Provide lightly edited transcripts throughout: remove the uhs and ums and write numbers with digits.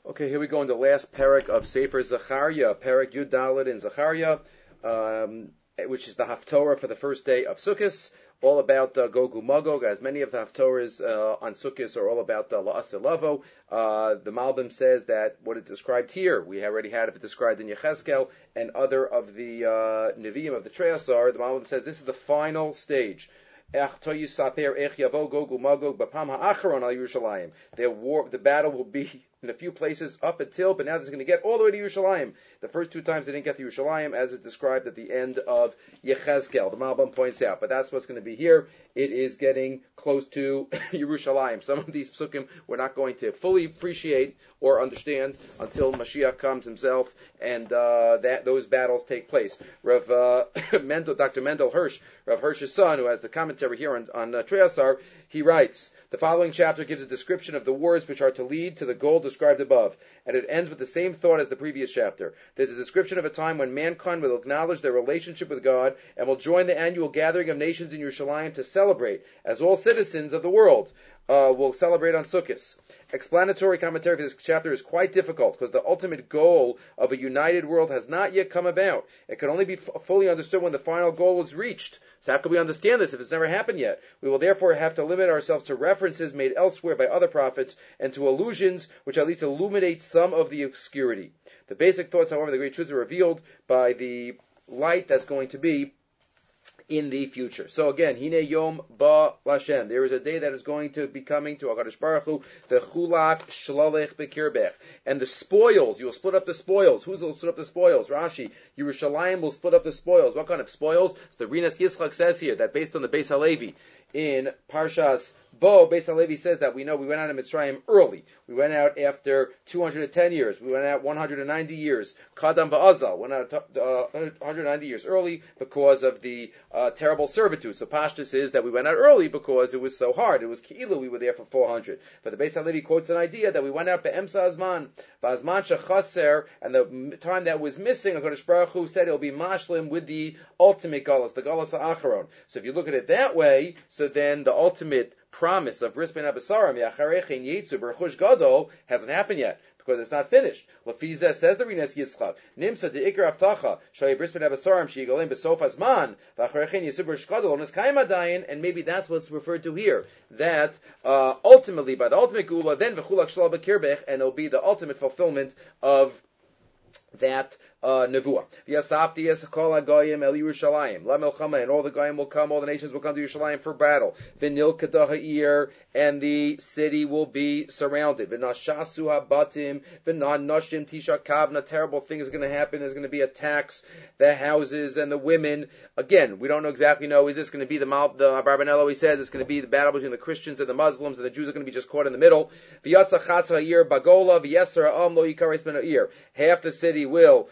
Okay, here we go in the last parak of Sefer Zechariah, parak Yud Dalet in Zechariah, which is the Haftorah for the first day of Sukkot, all about Gog Magog, as many of the Haftorahs on Sukkot are all about La'aseh Lavo. The Malbim says that what is described here, we already had it described in Yechezkel and other of the Nevi'im of the Treasar. The Malbim says this is the final stage. The battle will be in a few places up until, but now it's going to get all the way to Yerushalayim. The first two times they didn't get to Yerushalayim, as is described at the end of Yechezkel. The Malbim points out, but that's what's going to be here. It is getting close to Yerushalayim. Some of these psukim we're not going to fully appreciate or understand until Mashiach comes himself, and those battles take place. Dr. Mendel Hirsch, Rav Hirsch's son, who has the commentary here on Treasar, he writes, the following chapter gives a description of the wars which are to lead to the goal described above, and it ends with the same thought as the previous chapter. There's a description of a time when mankind will acknowledge their relationship with God and will join the annual gathering of nations in Yerushalayim to celebrate, as all citizens of the world will celebrate on Sukkot. Explanatory commentary for this chapter is quite difficult because the ultimate goal of a united world has not yet come about. It can only be fully understood when the final goal is reached. So how can we understand this if it's never happened yet? We will therefore have to limit ourselves to references made elsewhere by other prophets and to allusions which at least illuminate some of the obscurity. The basic thoughts, however, the great truths are revealed by the light that's going to be in the future. So again, Hine Yom Ba Lashem. There is a day that is going to be coming to HaKadosh Baruch Hu, the Chulak Shlalech Bekirbech. And the spoils, you will split up the spoils. Who will split up the spoils? Rashi, Yerushalayim will split up the spoils. What kind of spoils? So the Rinas Yitzchak says here that based on the Beis HaLevi in Parshas Bo, Beis HaLevi says that we know we went out of Mitzrayim early. We went out after 210 years. We went out 190 years. Kadam Va'azal went out 190 years early because of the terrible servitude. So Pashtus is that we went out early because it was so hard. It was Ki'ilu, we were there for 400. But the Beis HaLevi quotes an idea that we went out Be'emsa Azman, Va'azman Shechaser, and the time that was missing, HaKadosh Baruch Hu said it will be mashlim with the ultimate galus, the galus ha'acharon. So if you look at it that way, so then the ultimate promise of Bris Ben Abasarim, Yacharechin Yetzu Berchush Gadol, hasn't happened yet, because it's not finished. Lafiza says the Rinas Yitzchak, Nimsa de Ikar Avtacha, Shay Bris Ben Abasarim, Shigolim Besof Azman, Vacharechin Yetzu Berchush Gadol, Niskayim Adayin, and maybe that's what's referred to here, that ultimately, by the ultimate Gula, then V'chulak Shalal Bekirbech, and it'll be the ultimate fulfillment of that nevuah. V'yasafti yasakol hagoyim el Yerushalayim la melchama, and all the goyim will come, all the nations will come to Yerushalayim for battle. V'nil kadaha'ir, and the city will be surrounded. V'nashasu habatim, v'nan nashim tisha kavna. Terrible things are going to happen. There's going to be attacks. The houses and the women. Again, we don't exactly know. Is this going to be the Barbanello? He says it's going to be the battle between the Christians and the Muslims, and the Jews are going to be just caught in the middle. V'yatza chatz ha'ir bagola v'yeser ha'am lo yikares ben ha'ir. Half the city will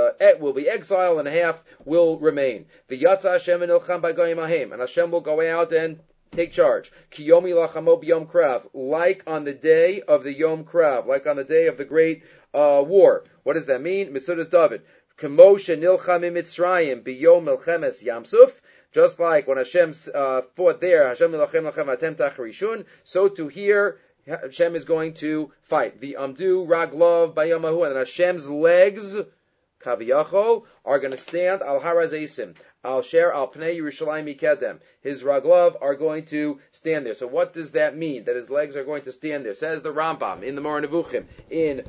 be exiled, and half will remain. V'yatza Hashem v'nilcham b'goyim ahem, and Hashem will go out and take charge. Kiyomi lachamo b'yom krav, like on the day of the Yom Krav, like on the day of the great war. What does that mean? Mitzudas David. K'moshe nilcham Mitzrayim b'yom melchemes Yamsuf. Just like when Hashem fought there, Hashem nilchem lachem atem tacharishun, so to here, Hashem is going to fight. The Amdu Raglov Bayamahu, and Hashem's legs, Kaviyachol, are going to stand al Harazesim, al Sher al Pnei Yerushalayim Mikedem. His Raglov are going to stand there. So what does that mean? That his legs are going to stand there? Says the Rambam in the Moreh Nevuchim in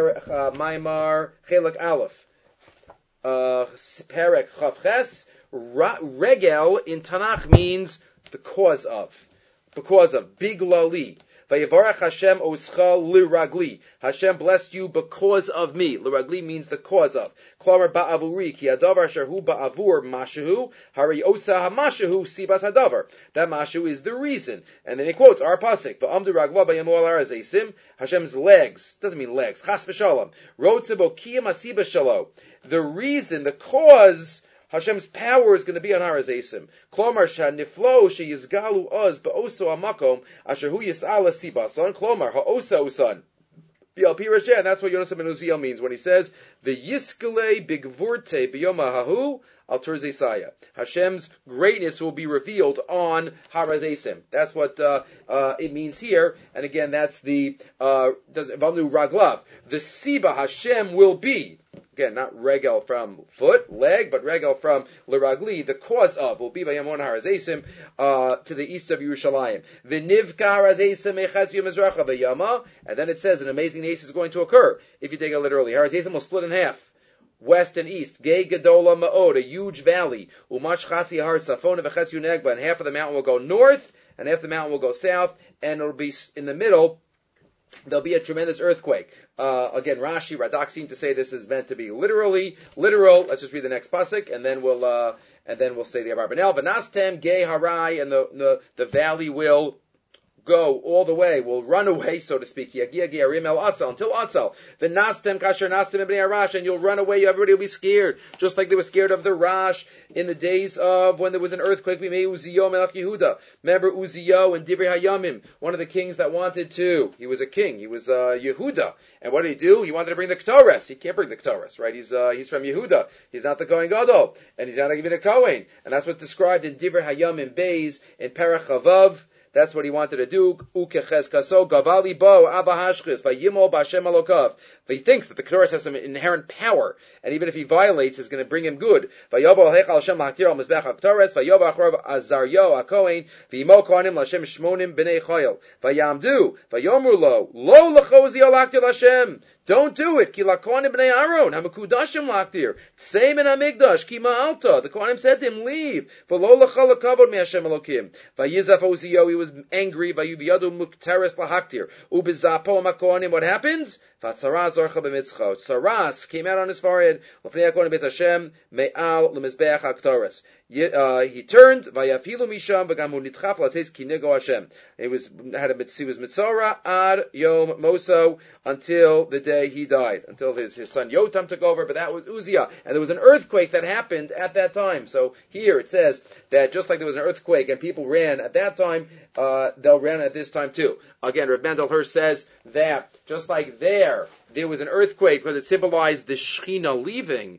Maimar Chelak Aleph, Perek Chavches. Regel in Tanakh means the cause of, big lali. Vayevarach Hashem oscha liragli. Hashem blessed you because of me. Liragli means the cause of. Klamer ba'avuri ki hadavar sharhu ba'avur mashahu hari osa hamashahu sibas hadavar. That mashu is the reason. And then he quotes our pasuk. Va'amdu ragla b'yamu al harazesim. Hashem's legs doesn't mean legs. Chas v'shalom. Rotzebo kiyam asiba shalo. The reason, the cause. Hashem's power is going to be on Harazesim. Klomar shaniflo sheyizgalu uz ba'oso amakom asher hu yis'ala sibason. Klomar ha'osa usan. The Al Pi Rasha, and that's what Yonasan ben Uziel means when he says, the Yiskele Bigvurte B'yoma Hahu Al Turzesaya. Hashem's greatness will be revealed on Har HaZeisim. That's what it means here. And again, that's the Valnu Raglav. The Siba Hashem will be. Again, not regel from foot, leg, but regel from l'ragli, the cause of, will be by Yamon Har HaZeisim, to the east of Yerushalayim. V'nivka Har HaZeisim echatz yom mizracha v'yama, and then it says an amazing nace is going to occur, if you take it literally. Har HaZeisim will split in half. West and east. Gei Gedola Ma'od, a huge valley. Umash Chatzi Har Safona v'chetz Yunegba, and half of the mountain will go north, and half the mountain will go south, and it'll be in the middle. There'll be a tremendous earthquake. Again, Rashi, Radak seem to say this is meant to be literal. Let's just read the next pasuk, and then we'll say the Abarbanel. V'nastem Gei Harai, and the valley will go all the way, will run away, so to speak, until Atzal. The Nastem Kasher Nastem Ibn Arash, and you'll run away, everybody will be scared, just like they were scared of the Rash in the days of when there was an earthquake. We made Uziyo Melech Yehuda. Remember Uziyo and Divrei Hayamim, one of the kings that wanted to, he was a king, he was Yehuda, and what did he do? He wanted to bring the Ketores. He can't bring the Ketores, right? He's from Yehuda. He's not the Kohen Gadol, and he's not even a Kohen, and that's what's described in Divrei Hayamim Beis in Perach Chavav. That's what he wanted to do. Ukechez kaso gavali bo abba hashchis vayimol b'Hashem alokav. He thinks that the Ketores has some inherent power, and even if he violates, it's going to bring him good. Vayobo alhecha Hashem lahaktir al mizbech haketores vayobo achrav azaryo hakohen v'yimo kohanim l'Hashem shmonim b'nei choyel vayamdu vayomru lo lechozi alaktir l'Hashem. Don't do it. Ki lakohanim b'nei Aaron hamakudashim laktir tseim en hamigdash ki ma'alta. The kohanim said to him, leave. V'lo lecha lekavod me'Hashem Elokim. Vayizaf Uziyo, he was angry. Vayubiyadu mukteres lahaktir. Ubizapo makohanim. What happens? Vatzaraz orcha b'mitzcha. Tzaraz came out on his forehead. L'fnei hakohanim beit Hashem me'al l'mizbeach haktoras. He turned, vayafilu misham v'gamu nitchaf latzes kinego Hashem. He was mitzora ad yom moso until the day he died, until his son Yotam took over. But that was Uzziah, and there was an earthquake that happened at that time. So here it says that just like there was an earthquake and people ran at that time, they'll run at this time too. Again, Reb Mendel Hirsch says that just like there was an earthquake because it symbolized the Shechina leaving.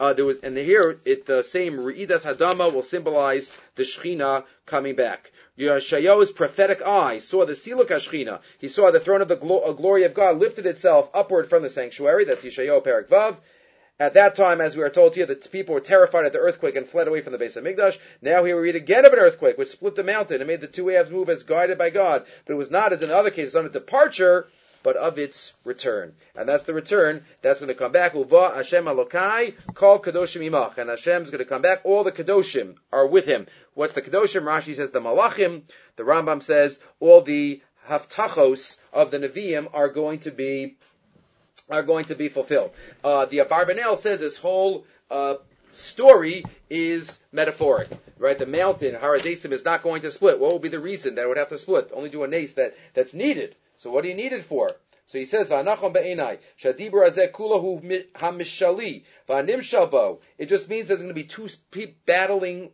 The same Re'idas Hadama will symbolize the Shechina coming back. Yeshayahu's prophetic eye saw the Siluk HaShechina. He saw the throne of the glory of God lifted itself upward from the sanctuary. That's Yeshayahu Perek Vav. At that time, as we are told here, the people were terrified at the earthquake and fled away from the base of Mikdash. Now here we read again of an earthquake which split the mountain and made the two halves move as guided by God. But it was not, as in the other cases, on a departure, but of its return. And that's the return that's going to come back. Uva Hashem Alokai, Kol Kadoshim Imach. And Hashem's going to come back. All the Kadoshim are with him. What's the Kadoshim? Rashi says the Malachim. The Rambam says all the Haftachos of the Nevi'im are going to be fulfilled. The Abarbanel says this whole story is metaphoric, right? The mountain, Har HaZeisim, is not going to split. What will be the reason that it would have to split? Only do a nace that's needed. So what do you need it for? So he says, "Va'anachon be'enai shadibur hazeh kulahu hamishali va'nimshal bo." It just means there's going to be two battling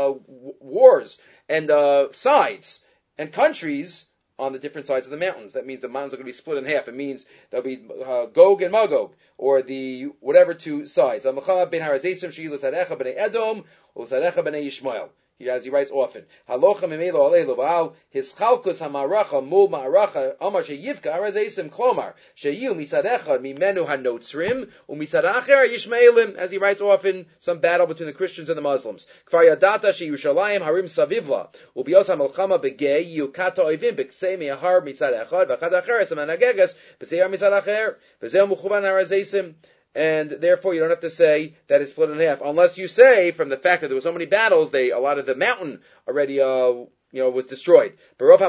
wars and sides and countries on the different sides of the mountains. That means the mountains are going to be split in half. It means there'll be Gog and Magog, or the whatever two sides. Amachama ben Har HaZeisim she'ilas harecha b'nei Edom u'sarecha b'nei Yishmael. As he writes often, Halocha mimelo alei loval his chalkus hamaracha mul ma'aracha amar sheyivka Har HaZeisim klomar sheyu mitzadechad mimenu hanotzrim umitzadacher Yishmaelim. As he writes often, some battle between the Christians and the Muslims. Kfar yadata sheyushalayim harim savivla ubios hamelchama begei yukata oivim beksei me'ahar mitzadechad v'chad acheres amanageges b'sei mitzadacher v'zeh muchuban Har HaZeisim. And therefore, you don't have to say that it's split in half, unless you say from the fact that there were so many battles, a lot of the mountain already, was destroyed. Maybe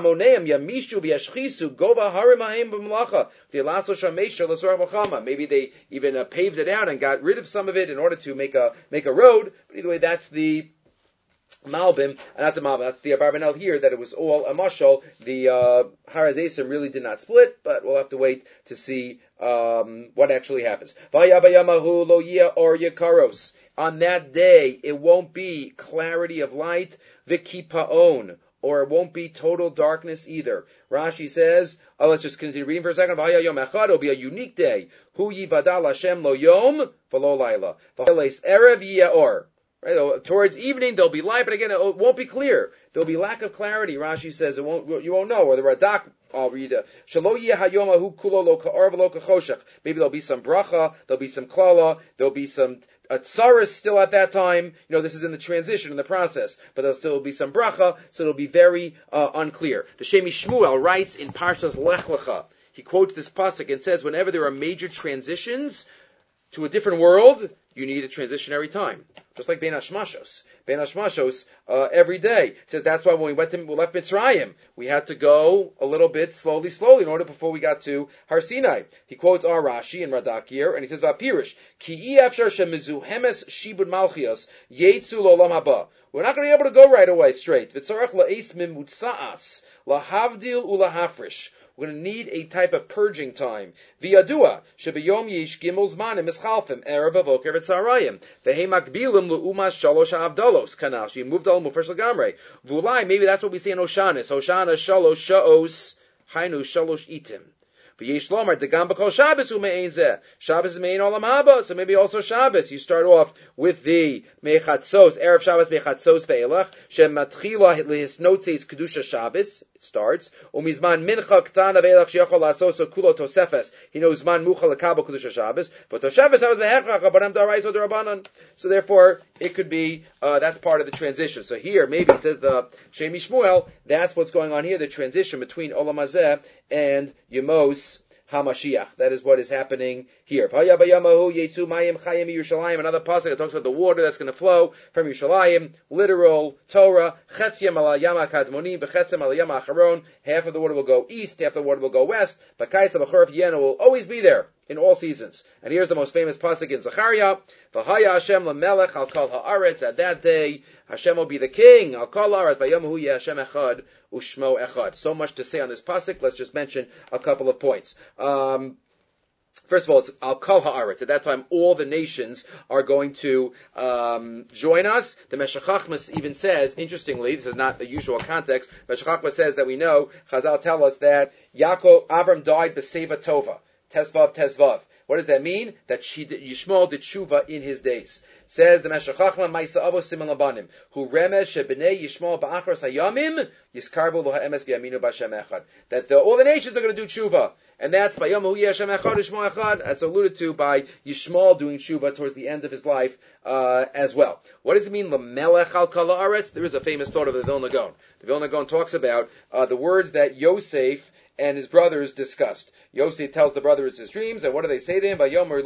they even paved it out and got rid of some of it in order to make a road. But either way, that's the Malbim, and not the Malbim, that's the Abarbanel here, that it was all a mashal. The Har HaZeisim really did not split, but we'll have to wait to see what actually happens. Vayabayamahu lo yia or yakaros. On that day, it won't be clarity of light, v'kipaon, or it won't be total darkness either. Rashi says, let's just continue reading for a second. It'll be a unique day. Hu yivadal Hashem lo yom v'lo laila. V'haleis erev yiyah. Right, towards evening there'll be light, but again it won't be clear. There'll be lack of clarity. Rashi says you won't know. Or the Radak, I'll read. Maybe there'll be some bracha, there'll be some klala, there'll be some tsaris still at that time. This is in the transition, in the process, but there'll still be some bracha, so it'll be very unclear. The Shemi Shmuel writes in Parshas Lech Lecha. He quotes this pasuk and says, whenever there are major transitions to a different world, you need a transitionary time. Just like Bein Hashmashos. Bein Hashmashos, every day. It says that's why when we left Mitzrayim, we had to go a little bit slowly in order before we got to Har Sinai. He quotes our Rashi in Radak here, and he says about Pirish, Ki efshar shemizuhemes shibud malchios yetzu lolam haba. We're not going to be able to go right away straight. V'tzarech la'es mimutzaas lahavdil ulahafrish. We're going to need a type of purging time. V'yadua shebiyom yesh gimel zmanim mischalfim erev avoker v'tzarayim v'hei makbilim le'umas shalosh ha'avdalos kanal she moved al mufresh l'gamrei v'ulai maybe that's what we see in Hoshanas shalosh sha'os hainu shalosh itim. V'yesh lomar degam b'kol Shabbos u'me'ein zeh. Shabbos is me'ein olam haba, so maybe also Shabbos. You start off with the mechatzos, erev Shabbos mechatzos ve'elach, shem matchila lehisnotzeis kedusha Shabbos. It starts. Umizman mincha ktana ve'elach sheyachol la'asos kulo tosefes. He knows man mucha lekabel kedusha Shabbos. But to Shabbos havas behechach abanam da'arayis d'rabanan. So therefore, it could be that's part of the transition. So here, maybe it says the Shemi Shmuel. That's what's going on here. The transition between Olam Hazeh and Yemos HaMashiach. That is what is happening here. Another pasuk that talks about the water that's going to flow from Yerushalayim, literal Torah. Half of the water will go east, half of the water will go west. But will always be there in all seasons. And here's the most famous pasuk in Zechariah. V'haya Hashem lamelech al kol haaretz. At that day, Hashem will be the king. Al kol haaretz. V'yomahu yeh Hashem echad u'shmo echad. So much to say on this pasuk. Let's just mention a couple of points. First of all, it's al kol haaretz. At that time, all the nations are going to join us. The Meshech Chochmah even says, interestingly, this is not the usual context. Meshech Chochmah says that we know, Chazal tell us that Avram died b'seva tova. Tesvav. What does that mean? That Yishmael did tshuva in his days. Says the Meshech Chochmah, Ma'isa Avo Siman Labanim, Hu Remesh Shebnei Yishmael Ba'achros Hayamim Yiskarvu Lo Ha'emes V'Yaminu B'Shem Echad. That all the nations are going to do tshuva, and that's by Yom Hu Yeshem Echad Yishmael Echad. That's alluded to by Yishmael doing tshuva towards the end of his life as well. What does it mean? L'melech al kol haaretz. There is a famous thought of the Vilna Gaon. The Vilna Gaon talks about the words that Yosef and his brothers discussed. Yosef tells the brothers his dreams, and what do they say to him? Are you going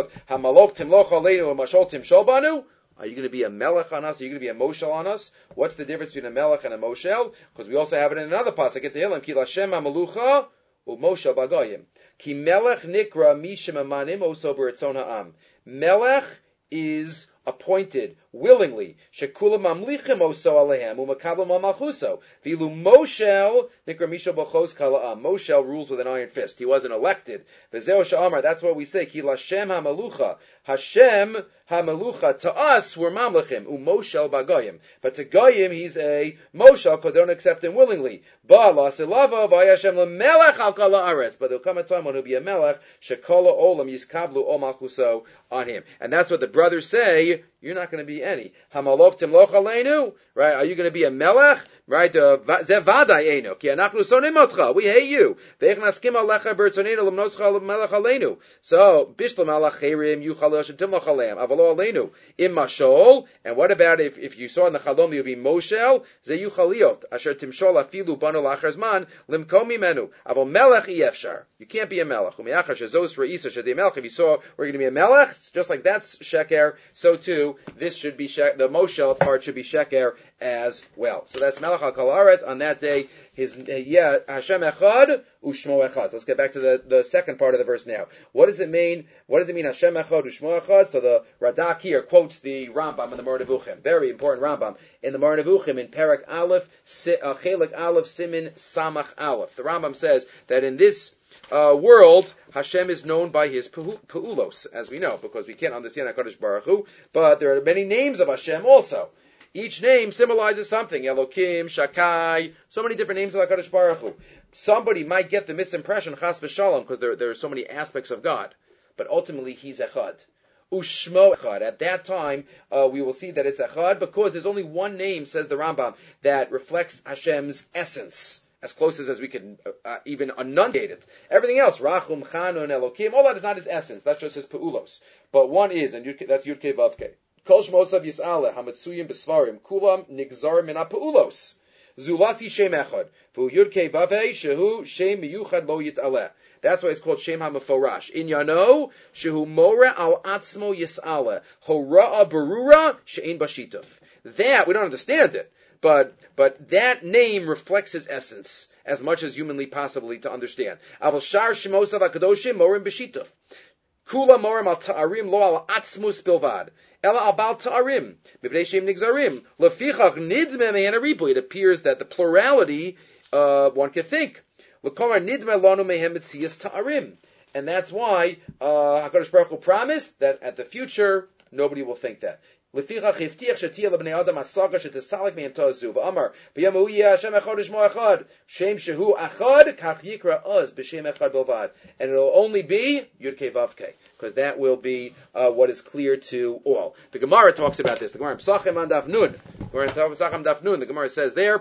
to be a melech on us? Are you going to be a moshel on us? What's the difference between a melech and a moshel? Because we also have it in another pasuk at the Hillim. Ki lashem ha'melucha u'moshel b'goyim. Ki melech nikra mishem amanim oso b'retzon ha'am. Melech is appointed willingly. Shekula mamlichim oso alehem umakablam malchuso. Vilu moshel nikra misha b'chos kala'am. Moshel rules with an iron fist. He wasn't elected. V'zeo sha'amar. That's what we say. Ki lashem ha'melucha. Hashem ha'melucha. To us, we're mamlichim. Umoshel b'goyim. But to goyim, he's a moshel because they don't accept him willingly. Ba'lasilava v'yashem lemelech al kol haaretz. But there'll come a time when he'll be a melech. Shekola olam yiskablu o malchuso on him. And that's what the brothers say. You're not going to be any. Hamalok timloch aleinu. Right? Are you going to be a melech? Right? Zevadai eno. Ki anachnu sonim otcha. We hate you. Ve'ech naskim alecha bertzonenu lemnoscha melech aleinu. So, bishlam alacherim yuchal yoshem timloch aleim. Avalo aleinu. Im mashol. And what about if you saw in the chalom you'll be moshel? Ze yuchaliot. Asher timshol afilu banu lachar zman. Limkom mimenu. Avol melech efshar. You can't be a melech. U'me'achar shezos re'isa shedei melech. If you saw we're going to be a melech, just like that's sheker, so too, this should be the moshel part should be sheker as well. So that's melech al kol haaretz on that day. Hashem echad u'shmo echad. So let's get back to the second part of the verse now. What does it mean? What does it mean Hashem echad u'shmo echad? So the Radak here quotes the Rambam in the Moreh Nevuchim, very important Rambam in the Moreh Nevuchim in Perek Aleph, Chelik Aleph, Simin Samach Aleph. The Rambam says that in this world, Hashem is known by his peulos, as we know, because we can't understand HaKadosh Baruch Hu, but there are many names of Hashem also. Each name symbolizes something. Elokim, Shakai, so many different names of HaKadosh Baruch Hu. Somebody might get the misimpression, Chas v'Shalom, because there are so many aspects of God. But ultimately, He's Echad. Ushmo Echad. At that time, we will see that it's Echad, because there's only one name, says the Rambam, that reflects Hashem's essence, as close as we can even enunciate it. Everything else, Rachum, Chanun, Elokim, all that is not His essence. That's just His Peulos. But one is, and that's Yud-Kei Vav-Kei. Kol Shmosav Yis'aleh, Hamatsuyim B'Svarim, Kulam Nigzar Min HaPeulos. Zulasi Shem Echad. V'hu Yud-Kei Vav-Hei, Shehu Shem Miyuchad Lo Yit'aleh. That's why it's called Shem HaMeforash. In Yano, Shehu Mora Al Atzmo Yis'aleh, Hora'a Berura, She'en Bashituf. That, we don't understand it, but that name reflects His essence as much as humanly possibly to understand. Aval Shar Shemosav HaKadoshim Morim B'Shituf. Kula Morim Al Ta'arim Lo Al Atzmus Bilvad. Ela Al Bal Ta'arim. Mibnei Shem Nigzarim. Lefichach Nidme Me'en HaRibu. It appears that the plurality, one can think. L'komar Nidme Lanu Mehem Metzias Ta'arim. And that's why HaKadosh Baruch Hu promised that at the future, nobody will think that. Lefichach Hivtiach Shetiyah L'Bnei Adam Hasaga Shetesalek Me'em Tozu V'Amar B'Yom Hu Yeh Hashem Echad Shmo Echad Shem Shehu Echad Kach Yikra Uz B'Shem Echad Bilvad. And it'll only be Yud-Kei Vav-Kei, because that will be what is clear to all. The Gemara talks about this. The Gemara Psachim on Daf Nun. The Gemara says there,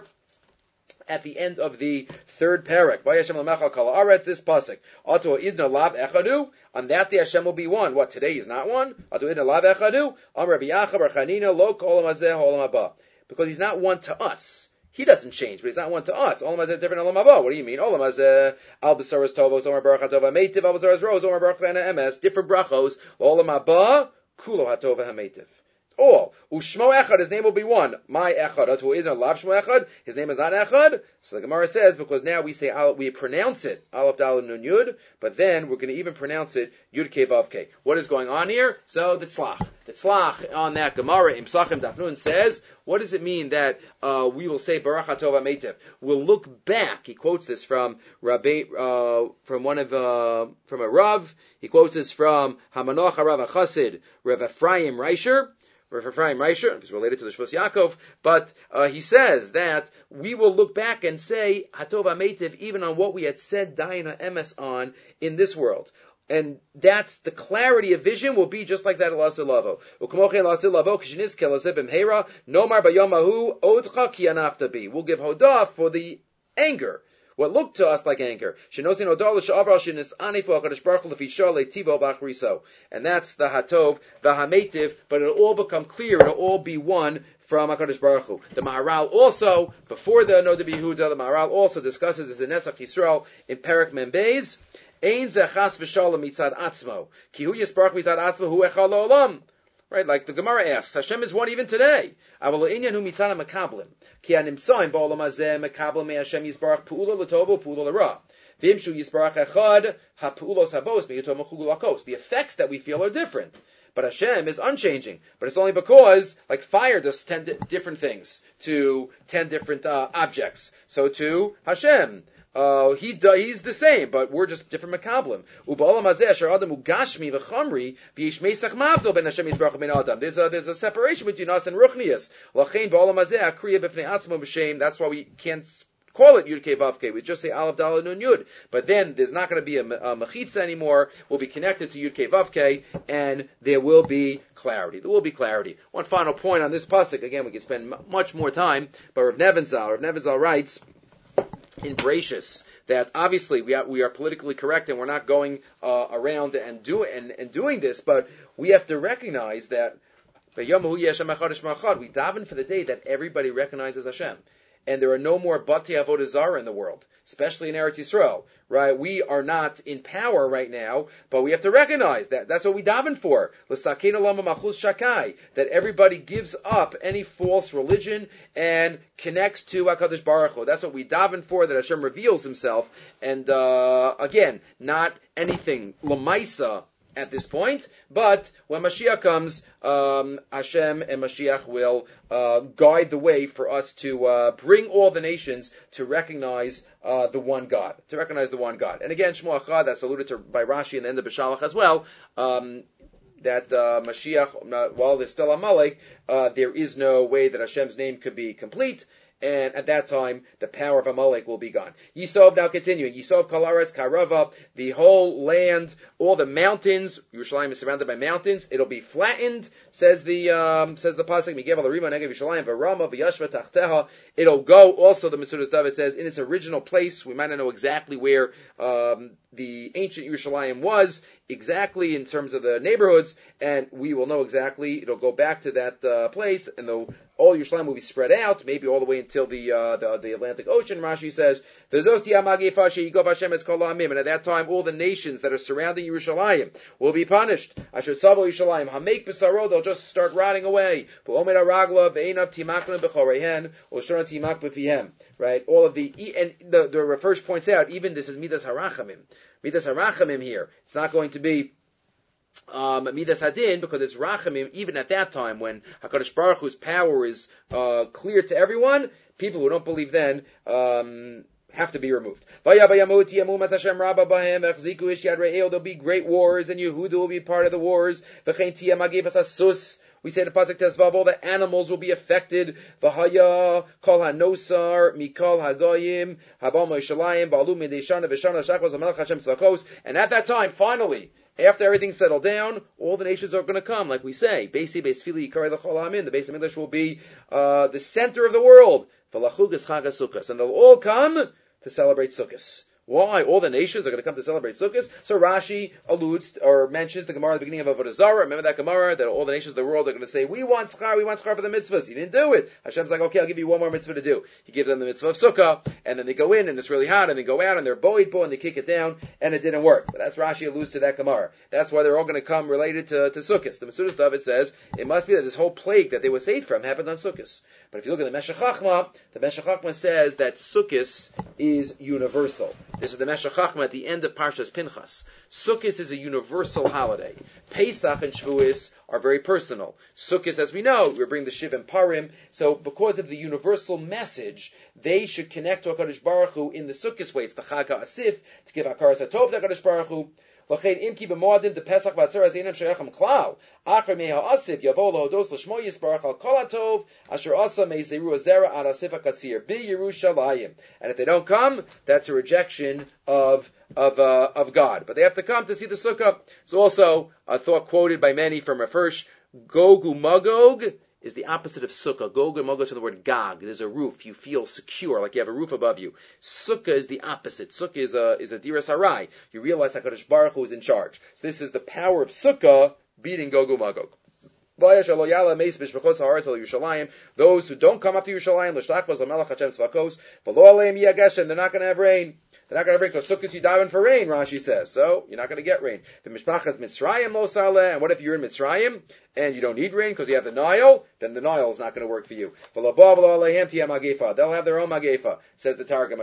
at the end of the third parak, Vayashem Lamechal Kal Haaretz, this pasuk, Ato Idna Lav Echadu, on that day Hashem will be one. What, today is not one? Ato Idna Lav Echadu, Am Rabbi Yacha Bar Chanina, Lo Kol Olam Hazeh Olam Haba. Because He's not one to us. He doesn't change, but He's not one to us. Olam Hazeh is different than Olam Haba. What do you mean? Olam Hazeh, Al B'Saras Tovos, Omer Baruch HaTov HaMeitiv, Al B'Saras Ros, Omer Baruch V'Ana Emes, different brachos, Olam Haba, Kulo HaTov HaMeitiv. All. Ushmo Echad, His name will be one. My Echad, Atu Idna Lav Shmo Echad, His name is not Echad. So the Gemara says, because now we pronounce it, Aleph Dalet Nun Yud, but then we're going to even pronounce it Yud-Kei Vav-Kei. What is going on here? So the Tzlach on that Gemara, in Psachim Daf Nun says, what does it mean that we will say Baruch HaTov HaMeitiv? We'll look back. He quotes this from a Rav. He quotes this from Hamanoch HaRav HaChassid, Rav Ephraim Reisher, it's related to the Shvus Yaakov, but he says that we will look back and say Hatov HaMeitiv even on what we had said Dayan HaEmes on in this world. And that's the clarity of vision will be just like that. We'll give Hodah for the anger. What looked to us like anger. And that's the Hatov, the Hametiv, but it'll all become clear, it'll all be one from HaKadosh Baruch Hu. The Maharal also, before the Noda B'Yehuda, the Maharal also discusses this in Netzach Yisrael in Perek Membez, Ein ze chas v'shalom mitzad atzmo, ki hu yisbarach mitzad atzmo hu echad la'olam. Right, like the Gemara asks, Hashem is one even today. Aval lo'inyan hu mitzad ha'makablim, ki ha'nimtzaim ba'olam hazeh makablim me'Hashem yisbarach pu'ula l'tova pu'ula l'ra. V'im shu yisbarach echad ha'pu'ulos habos me'yotom ha'chugul ha'kos. The effects that we feel are different. But Hashem is unchanging. But it's only because, like fire does 10 different things to 10 different objects. So too, Hashem. He's the same, but we're just different makablim. There's a separation between us and Ruchnius. That's why we can't call it Yud-Kei Vav-Kei. We just say Aleph Dalet Nun Yud. But then there's not going to be a mechitza anymore. We'll be connected to Yud-Kei Vav-Kei, and there will be clarity. There will be clarity. One final point on this pasuk. Again, we could spend much more time, but Rav Nevenzel writes in Bereshis that obviously we are politically correct and we're not going around and doing this, but we have to recognize that we daven for the day that everybody recognizes Hashem. And there are no more Bati Avodah Zarah in the world, especially in Eretz Yisrael, right? We are not in power right now, but we have to recognize that. That's what we daven for. L'sakein olam machus shakai. That everybody gives up any false religion and connects to HaKadosh Baruch Hu. That's what we daven for, that Hashem reveals Himself. And again, not anything Lamaisa at this point, but when Mashiach comes, Hashem and Mashiach will guide the way for us to bring all the nations to recognize the one God. And again, Shmo Echad, that's alluded to by Rashi in the end of Beshalach as well. The that Mashiach, while there's still Amalek, there is no way that Hashem's name could be complete. And at that time, the power of Amalek will be gone. Yisov, now continuing, Yisov Kalaretz Karava, the whole land, all the mountains, Yerushalayim is surrounded by mountains, it'll be flattened, says the pasuk, Migev al-Rima Negev Yerushalayim v'Rama v'Yashva Tachteha. It'll go, also the Mesudas David says, in its original place. We might not know exactly where the ancient Yerushalayim was, exactly in terms of the neighborhoods, and we will know exactly, it'll go back to that place, and all Yerushalayim will be spread out, maybe all the way until the Atlantic Ocean. Rashi says, and at that time, all the nations that are surrounding Yerushalayim will be punished. They'll just start rotting away. Right? All of the first points out, even this is Midas Harachamim. Midas Harachamim here. It's not going to be Midas Hadin, because it's Rachamim, even at that time, when HaKadosh Baruch Hu's power is clear to everyone, people who don't believe then have to be removed. There'll be great wars, and Yehuda will be part of the wars. We say the pasuk Tezvav, all the animals will be affected. V'haya kol hanosar mikol hagoyim habal moishalayim ba'alu mideshana v'shana shachos hamelach Hashem tzvakos. And at that time, finally, after everything's settled down, all the nations are going to come, like we say. Beisi Beis Yikarei L'chol Ha'amin. The Beis Hamikdash will be the center of the world. V'lachugas Chag HaSukkos, and they'll all come to celebrate Sukkos. Why? All the nations are going to come to celebrate Sukkot. So Rashi alludes or mentions the Gemara at the beginning of Avodah Zarah. Remember that Gemara that all the nations of the world are going to say, we want schar for the mitzvahs. He didn't do it. Hashem's like, okay, I'll give you one more mitzvah to do. He gives them the mitzvah of Sukkah, and then they go in and it's really hot, and they go out and they're boed and they kick it down, and it didn't work. But that's Rashi alludes to that Gemara. That's why they're all going to come related to Sukkot. The Mesudas David says it must be that this whole plague that they were saved from happened on Sukkot. But if you look at the Meshech Chochmah, the Meshech Chochmah says that Sukkot is universal. This is the Meshech Chochmah at the end of Parshas Pinchas. Sukkot is a universal holiday. Pesach and Shavuos are very personal. Sukkot, as we know, we bring the Shiv and Parim. So because of the universal message, they should connect to HaKadosh Baruch Hu in the Sukkot way. It's the Chag HaAsif, to give Hakaras HaTov to HaKadosh Baruch Hu. L'chein im ki b'moadim de Pesach v'atzeres einam sheyachem klal. Acher mei ha'asif yavo lohodos l'shmo yisbarach al kol hatov asher asa mei zeiru azera ad asif ha'katzir b'Yerushalayim. And if they don't come, that's a rejection of God. But they have to come to see the Sukkah. It's also a thought quoted by many from Rafersh. Gog u'magog is the opposite of sukkah. Gog and magog is from the word gag. There's a roof. You feel secure, like you have a roof above you. Sukkah is the opposite. Sukkah is a diras harai. You realize that HaKadosh Baruch Hu is in charge. So this is the power of sukkah beating Gog and magog. Those who don't come up to Yerushalayim, they're not going to have rain. They're not going to bring, because Sukkot you daven for rain, Rashi says. So, you're not going to get rain. The Mishpachas Mitzrayim lo saleh, and what if you're in Mitzrayim, and you don't need rain, because you have the Nile, then the Nile is not going to work for you. They'll have their own Magefa, says the Targum.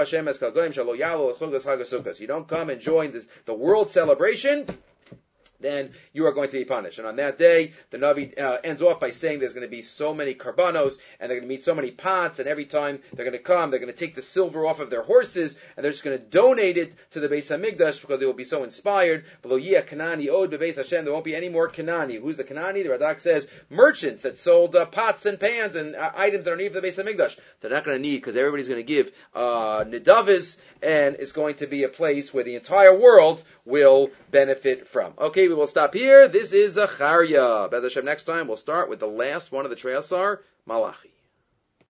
You don't come and join the world celebration, then you are going to be punished. And on that day, the Navi ends off by saying there's going to be so many karbanos, and they're going to meet so many pots, and every time they're going to come, they're going to take the silver off of their horses, and they're just going to donate it to the Beis HaMikdash, because they will be so inspired. There won't be any more Kanani. Who's the Kanani? The Radak says merchants that sold pots and pans and items that are needed for the Beis HaMikdash. They're not going to need, because everybody's going to give nidavis, and it's going to be a place where the entire world will benefit from. Okay, we will stop here. This is Zachariah. B'ez Hashem, next time we'll start with the last one of the Treyasar, Malachi.